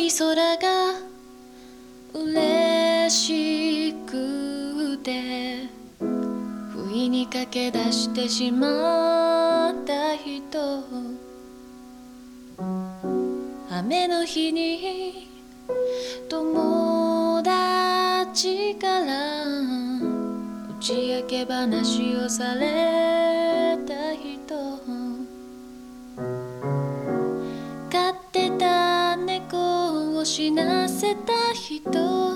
い空が嬉しくて不意に駆け出してしまった人、雨の日に友達から打ち明け話をされた人、飼ってた猫を死なせた人、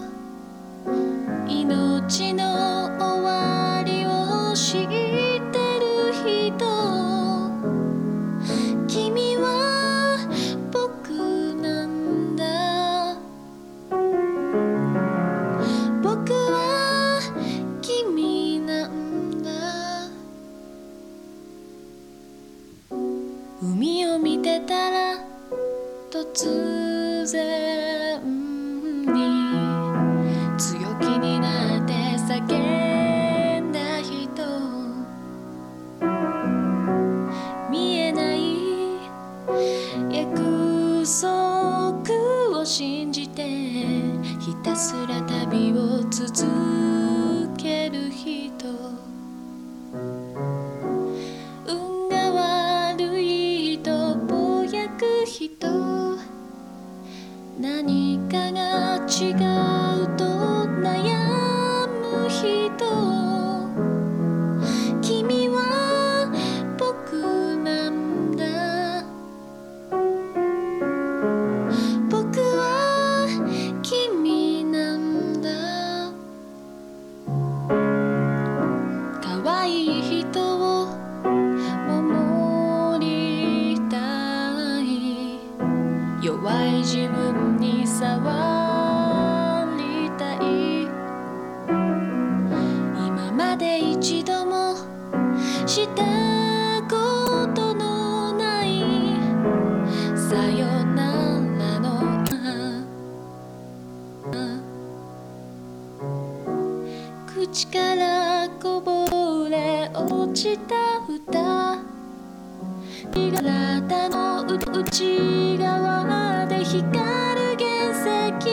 命の終わりを知ってる人、君は僕なんだ、僕は君なんだ。海を見てたら突然に強気になって叫んだ人、見えない約束を信じてひたすら旅を続ける人、運が悪いとぼやく人、何かが違うと悩む人、君は僕なんだ、僕は君なんだ。可愛い人を守りたい、弱い自分に触りたい、今まで一度もしたことのないさよならの口からこぼれ落ちた歌、体の内側で光る原石、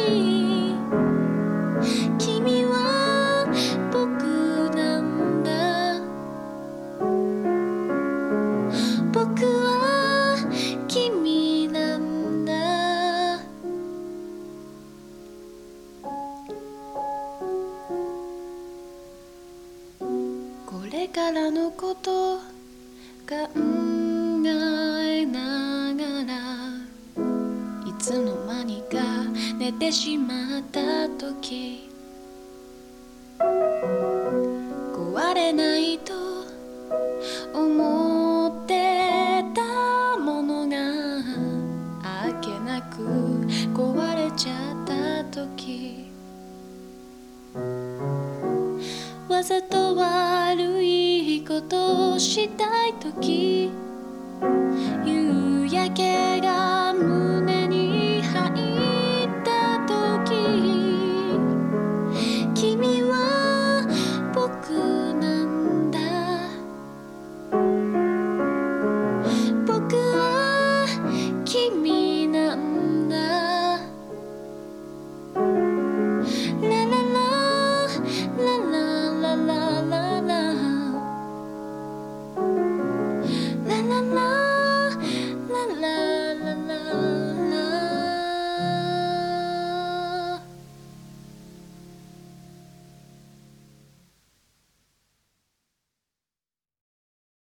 君は僕なんだ、僕は君なんだ。これからのこと考えながらいつの間にか寝てしまった時、